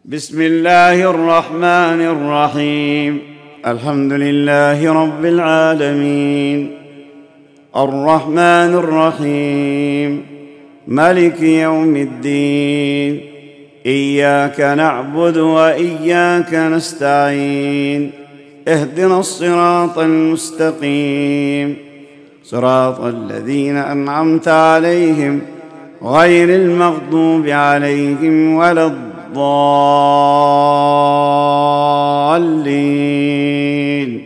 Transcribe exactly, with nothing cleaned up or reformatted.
بسم الله الرحمن الرحيم. الحمد لله رب العالمين، الرحمن الرحيم، مالك يوم الدين، إياك نعبد وإياك نستعين، اهدنا الصراط المستقيم، صراط الذين أنعمت عليهم غير المغضوب عليهم ولا الضالين.